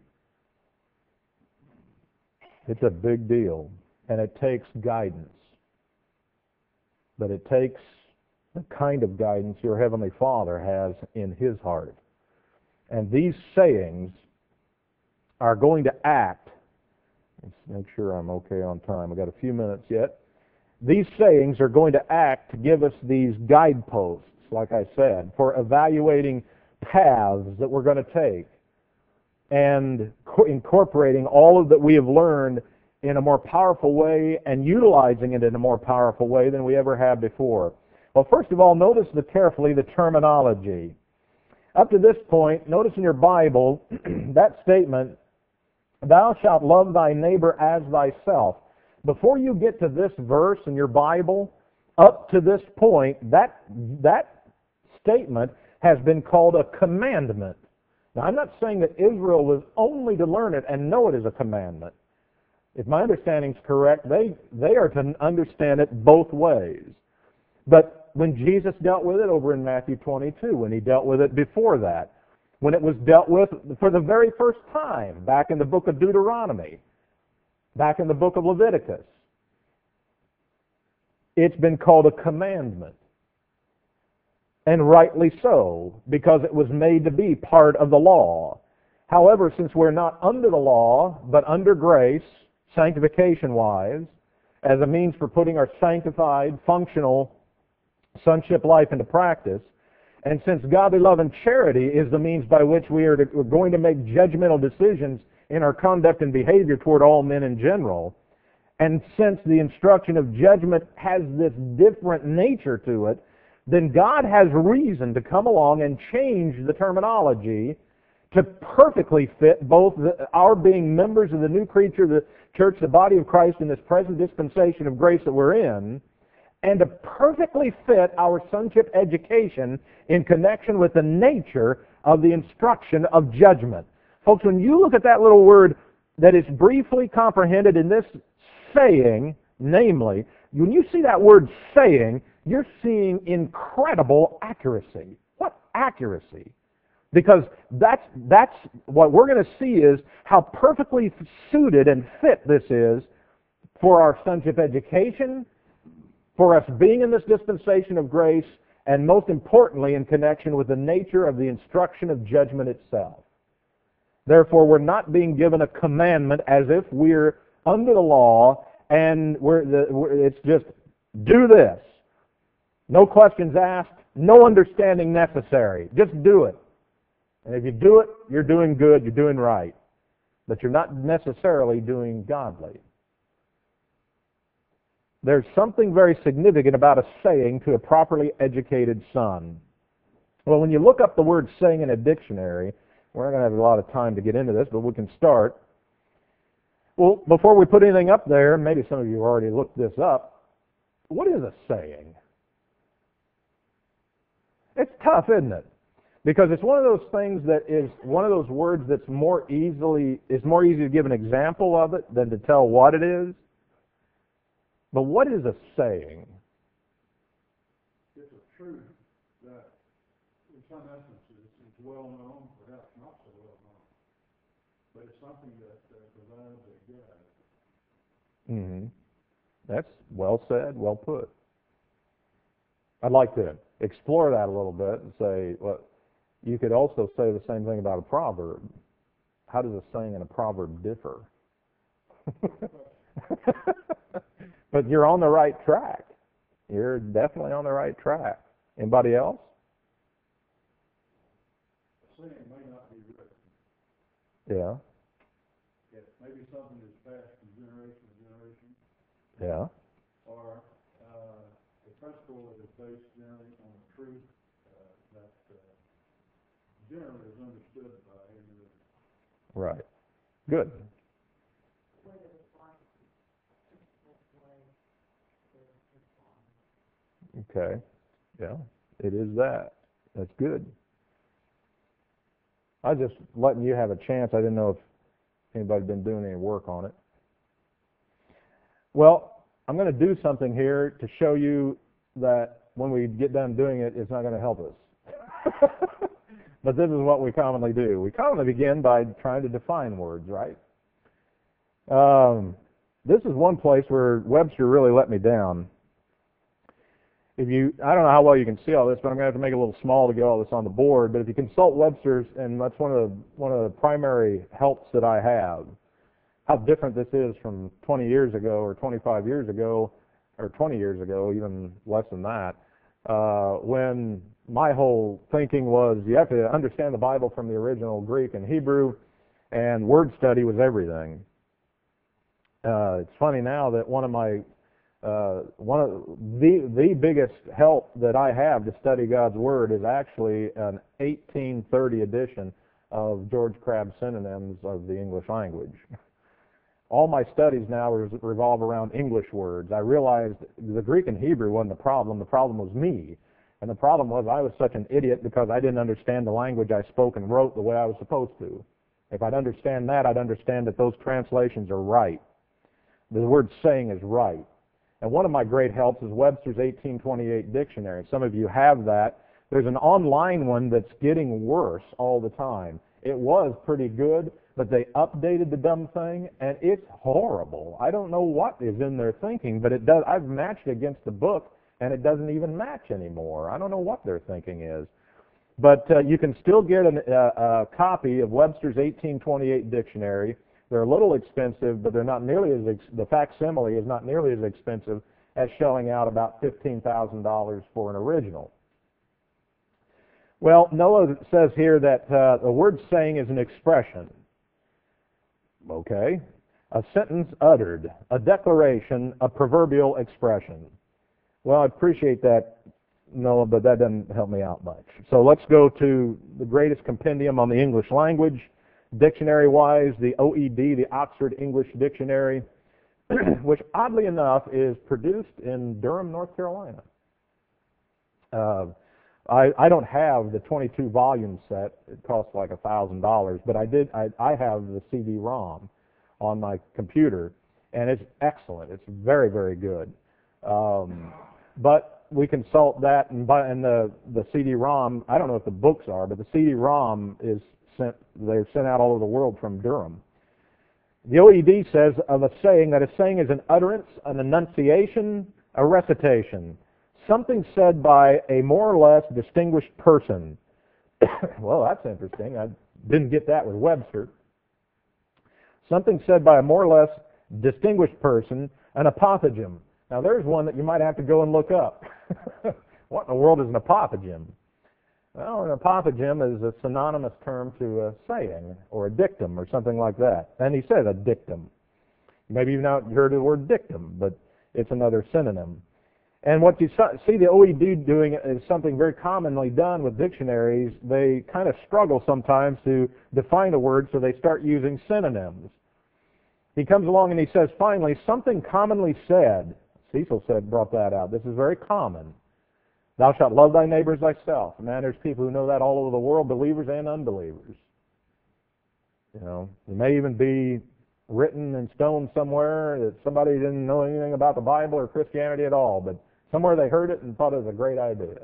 It's a big deal, and it takes guidance. But it takes the kind of guidance your Heavenly Father has in His heart. And these sayings are going to act. Let's make sure I'm okay on time. I've got a few minutes yet. These sayings are going to act to give us these guideposts, like I said, for evaluating paths that we're going to take and co- incorporating all of that we have learned in a more powerful way and utilizing it in a more powerful way than we ever have before. Well, first of all, notice the, carefully the terminology. Up to this point, notice in your Bible that statement, thou shalt love thy neighbor as thyself. Before you get to this verse in your Bible, up to this point, that, that statement has been called a commandment. Now, I'm not saying that Israel was only to learn it and know it as a commandment. If my understanding is correct, they, they are to understand it both ways. But when Jesus dealt with it over in Matthew twenty-two, when He dealt with it before that, when it was dealt with for the very first time back in the book of Deuteronomy, back in the book of Leviticus, it's been called a commandment. And rightly so, because it was made to be part of the law. However, since we're not under the law, but under grace, sanctification-wise, as a means for putting our sanctified, functional sonship life into practice, and since godly love and charity is the means by which we are to, we're going to make judgmental decisions in our conduct and behavior toward all men in general, and since the instruction of judgment has this different nature to it, then God has reason to come along and change the terminology to perfectly fit both the, our being members of the new creature, the church, the body of Christ in this present dispensation of grace that we're in, and to perfectly fit our sonship education in connection with the nature of the instruction of judgment. Folks, when you look at that little word that is briefly comprehended in this saying, namely, when you see that word saying, you're seeing incredible accuracy. What accuracy? Because that's, that's what we're going to see is how perfectly suited and fit this is for our sonship education, for us being in this dispensation of grace, and most importantly in connection with the nature of the instruction of judgment itself. Therefore, we're not being given a commandment as if we're under the law and we're the, we're, it's just do this. No questions asked, no understanding necessary. Just do it. And if you do it, you're doing good, you're doing right. But you're not necessarily doing godly. There's something very significant about a saying to a properly educated son. Well, when you look up the word saying in a dictionary, we're not going to have a lot of time to get into this, but we can start. Well, before we put anything up there, maybe some of you have already looked this up, what is a saying? It's tough, isn't it? Because it's one of those things that is one of those words that's more easily, it's more easy to give an example of it than to tell what it is. But what is a saying? It's a truth that, in some instances, is well known, perhaps not so well known. But it's something that uh, provides a guide. Mm-hmm. That's well said, well put. I'd like to explore that a little bit and say, well, you could also say the same thing about a proverb. How does a saying and a proverb differ? But you're on the right track. You're definitely on the right track. Anybody else? A saying may not be written. Yeah. It maybe something that's passed from generation to generation. Yeah. Or uh, a principle that is based generally on a truth uh, that uh, generally is understood by individuals. Right. Good. Okay. Yeah, it is that. That's good. I was just letting you have a chance. I didn't know if Anybody been doing any work on it? Well, I'm going to do something here to show you that when we get done doing it, it's not going to help us. But this is what we commonly do. We commonly begin by trying to define words, right? Um, this is one place where Webster really let me down. If you, I don't know how well you can see all this, but I'm going to have to make it a little small to get all this on the board. But if you consult Webster's, and that's one of the, one of the primary helps that I have, how different this is from twenty years ago or twenty-five years ago or twenty years ago, even less than that, uh, when my whole thinking was you have to understand the Bible from the original Greek and Hebrew, and word study was everything. Uh, it's funny now that one of my uh, one of the the biggest help that I have to study God's Word is actually an eighteen thirty edition of George Crabb's Synonyms of the English Language. All my studies now revolve around English words. I realized the Greek and Hebrew wasn't the problem. The problem was me. And the problem was I was such an idiot because I didn't understand the language I spoke and wrote the way I was supposed to. If I'd understand that, I'd understand that those translations are right. The word saying is right. And one of my great helps is Webster's eighteen twenty-eight dictionary. Some of you have that. There's an online one that's getting worse all the time. It was pretty good, but they updated the dumb thing, and it's horrible. I don't know what is in their thinking, but it does. I've matched against the book, and it doesn't even match anymore. I don't know what their thinking is. But uh, you can still get an, uh, a copy of Webster's eighteen twenty-eight dictionary. They're a little expensive, but they're not nearly as ex the facsimile is not nearly as expensive as shelling out about fifteen thousand dollars for an original. Well, Noah says here that uh, the word saying is an expression. Okay. A sentence uttered, a declaration, a proverbial expression. Well, I appreciate that, Noah, but that doesn't help me out much. So let's go to the greatest compendium on the English language. Dictionary-wise, the O E D, the Oxford English Dictionary, which oddly enough is produced in Durham, North Carolina. Uh, I, I don't have the twenty-two volume set. It costs like a thousand dollars, but I did. I, I have the C D ROM on my computer, and it's excellent. It's very, very good. Um, but we consult that, and, buy, and the the C D ROM. I don't know if the books are, but the C D ROM is sent. They're sent out all over the world from Durham. The O E D says of a saying that a saying is an utterance, an enunciation, a recitation. Something said by a more or less distinguished person. Well, that's interesting. I didn't get that with Webster. Something said by a more or less distinguished person, an apothegm. Now, there's one that you might have to go and look up. What in the world is an apothegm? Well, an apothegm is a synonymous term to a saying or a dictum or something like that. And he said a dictum. Maybe you've not heard of the word dictum, but it's another synonym. And what you see the O E D doing is something very commonly done with dictionaries. They kind of struggle sometimes to define a word, so they start using synonyms. He comes along and he says, finally, something commonly said. Cecil said, brought that out. This is very common. Thou shalt love thy neighbor as thyself. Man, there's people who know that all over the world, believers and unbelievers. You know, it may even be written in stone somewhere that somebody didn't know anything about the Bible or Christianity at all, but somewhere they heard it and thought it was a great idea.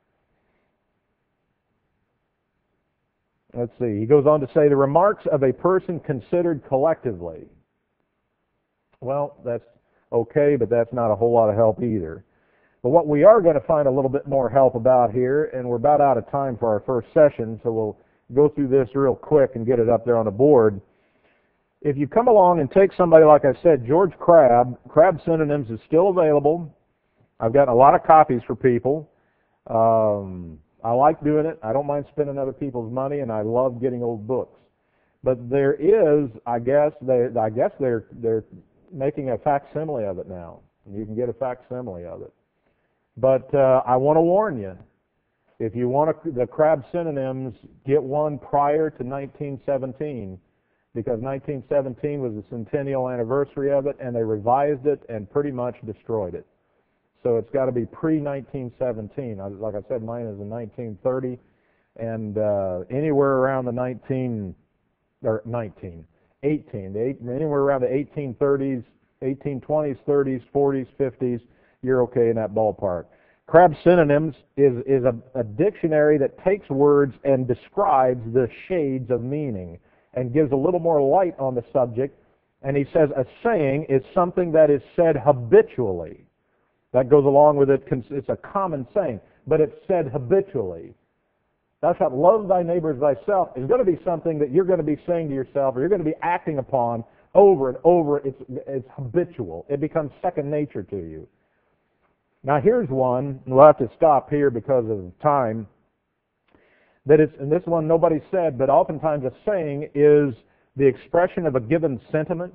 Let's see. He goes on to say the remarks of a person considered collectively. Well, that's okay, but that's not a whole lot of help either. But what we are going to find a little bit more help about here, and we're about out of time for our first session, so we'll go through this real quick and get it up there on the board. If you come along and take somebody, like I said, George Crabb, Crabb Synonyms is still available. I've gotten a lot of copies for people. Um, I like doing it. I don't mind spending other people's money, and I love getting old books. But there is, I guess, they, I guess they're they're making a facsimile of it now. You can get a facsimile of it. But uh, I want to warn you, if you want a, the Crabb Synonyms, get one prior to nineteen seventeen, because nineteen seventeen was the centennial anniversary of it, and they revised it and pretty much destroyed it. So it's got to be pre nineteen seventeen. Like I said, mine is in nineteen thirty, and uh, anywhere around the nineteen or nineteen, eighteen, the eight, anywhere around the eighteen thirties, eighteen twenties, thirties, forties, fifties, you're okay in that ballpark. Crabb's Synonyms is, is a, a dictionary that takes words and describes the shades of meaning and gives a little more light on the subject. And he says a saying is something that is said habitually. That goes along with it. It's a common saying, but it's said habitually. Thou shalt love thy neighbor as thyself is going to be something that you're going to be saying to yourself, or you're going to be acting upon over and over. It's, it's habitual. It becomes second nature to you. Now here's one, and we'll have to stop here because of time, that it's, and this one nobody said, but oftentimes a saying is the expression of a given sentiment.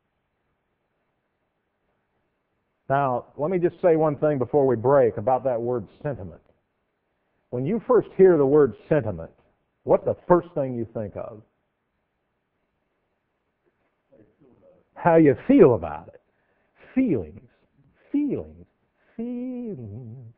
Now, let me just say one thing before we break about that word sentiment. When you first hear the word sentiment, what's the first thing you think of? How you feel about it. Feelings. Feelings. Feelings.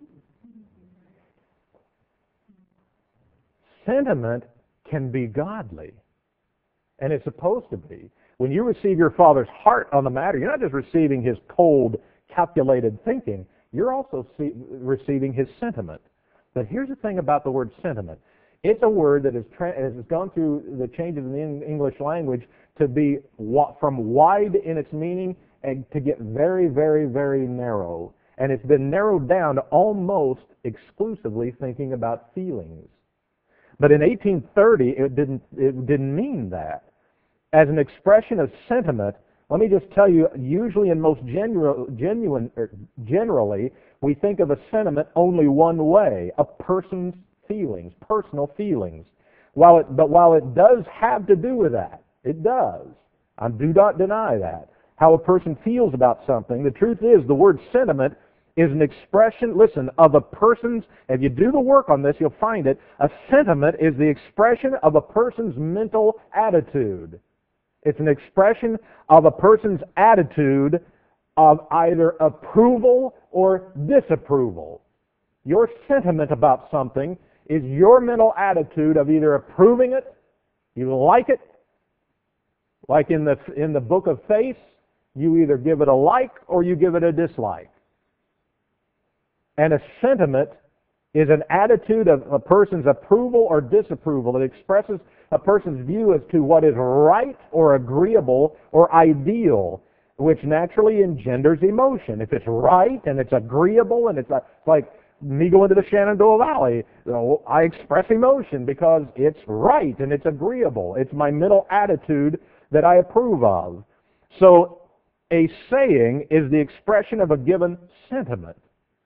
Sentiment can be godly, and it's supposed to be. When you receive your Father's heart on the matter, you're not just receiving His cold, calculated thinking, you're also see, receiving His sentiment. But here's the thing about the word sentiment. It's a word that has, has gone through the changes in the English language to be from wide in its meaning and to get very, very, very narrow. And it's been narrowed down to almost exclusively thinking about feelings. But in eighteen thirty, it didn't, it didn't mean that. As an expression of sentiment, let me just tell you, usually and most genu genuine, er, generally, we think of a sentiment only one way, a person's feelings, personal feelings. While it, but while it does have to do with that, it does. I do not deny that. How a person feels about something. The truth is, the word sentiment is an expression, listen, of a person's, if you do the work on this, you'll find it, a sentiment is the expression of a person's mental attitude. It's an expression of a person's attitude of either approval or disapproval. Your sentiment about something is your mental attitude of either approving it, you like it, like in the, in the book of faith, you either give it a like or you give it a dislike. And a sentiment is an attitude of a person's approval or disapproval. It expresses a person's view as to what is right or agreeable or ideal, which naturally engenders emotion. If it's right and it's agreeable and it's like me going to the Shenandoah Valley, you know, I express emotion because it's right and it's agreeable. It's my mental attitude that I approve of. So a saying is the expression of a given sentiment.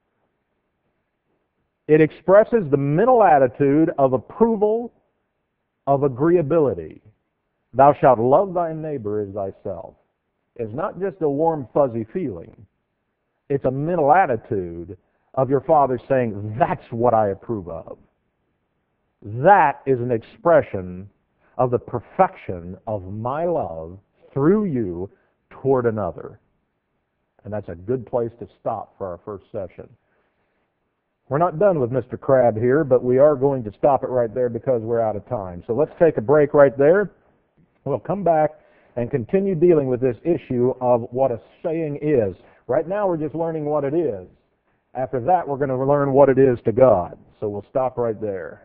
It expresses the mental attitude of approval, of agreeability. Thou shalt love thy neighbor as thyself. It's not just a warm, fuzzy feeling. It's a mental attitude of your Father saying, that's what I approve of. That is an expression of the perfection of my love through you toward another. And that's a good place to stop for our first session. We're not done with Mister Crabb here, but we are going to stop it right there because we're out of time. So let's take a break right there. We'll come back and continue dealing with this issue of what a saying is. Right now we're just learning what it is. After that, we're going to learn what it is to God. So we'll stop right there.